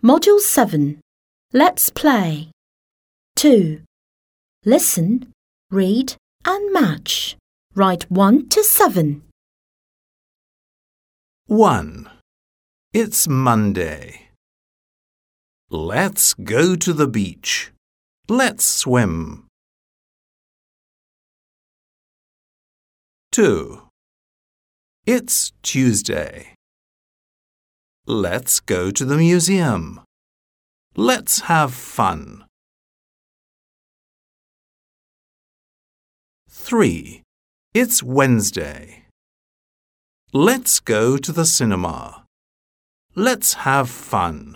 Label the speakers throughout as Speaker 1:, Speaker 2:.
Speaker 1: Module 7. Let's play. 2. Listen, read and match. Write 1 to 7.
Speaker 2: 1. It's Monday. Let's go to the beach. Let's swim. 2. It's Tuesday. Let's go to the museum. Let's have fun. 3. It's Wednesday. Let's go to the cinema. Let's have fun.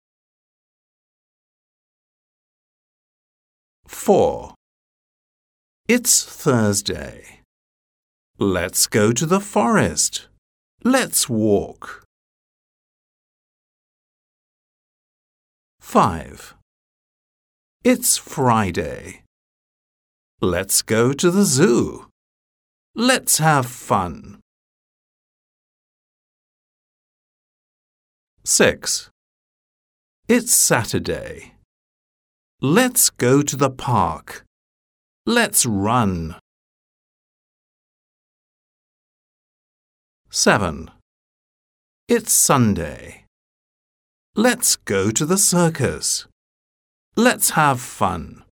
Speaker 2: 4. It's Thursday. Let's go to the forest. Let's walk. 5. It's Friday. Let's go to the zoo. Let's have fun. 6. It's Saturday. Let's go to the park. Let's run. 7. It's Sunday. Let's go to the circus. Let's have fun.